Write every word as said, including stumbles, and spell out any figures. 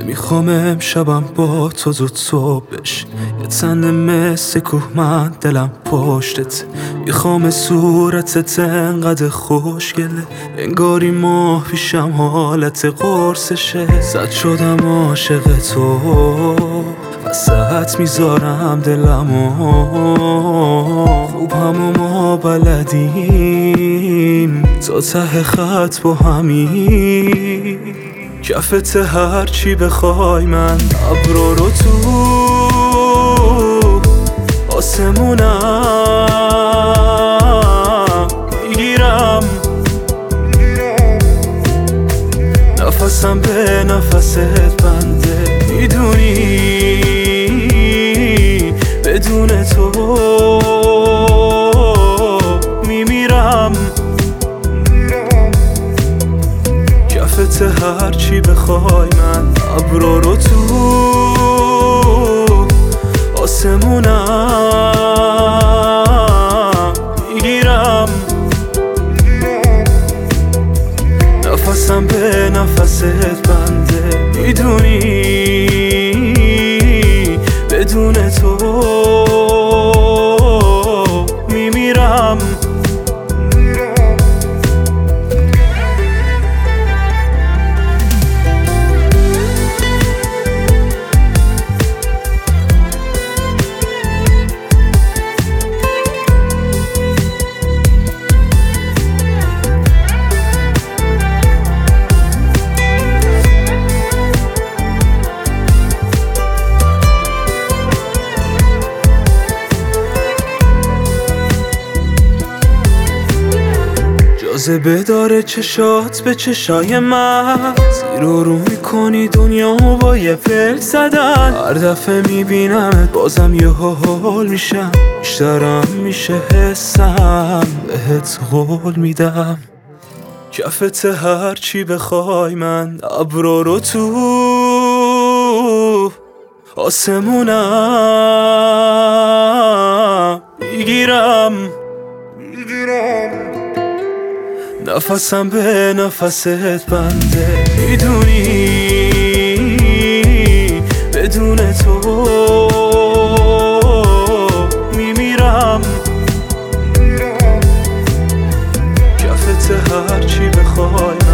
میخوام امشبم با تو زود صبح بش یه تنه مثل کوه من دلم پشتت. میخوام صورتت انقدر خوشگله انگاری ماه پیشم حالت قرصشه. زد شدم عاشق تو وسط میذارم دلمو، خوب همو ما بلدیم تا ته خط با همین کفت هرچی بخوای من ابرو رو تو آسمونم میگیرم، نفسم به نفست بنده میدونی بدون تو میمیرم. کفت هرچی بخوای من ابرو رو تو آسمونم میگیرم، نفسم به نفست بنده میدونی بدون تو میمیرم. جاذبه داره چشات به چشای من، زیر و رو میکنی دنیامو با یه فکر زدن. هر دفعه میبینمت بازم یه حال میشم، بیشترم میشه حسم بهت قول میدم. کفت هرچی بخوای من ابرو رو تو آسمونم میگیرم، نفسم به نفست بنده میدونی بدون تو میمیرم. کفت هرچی بخوای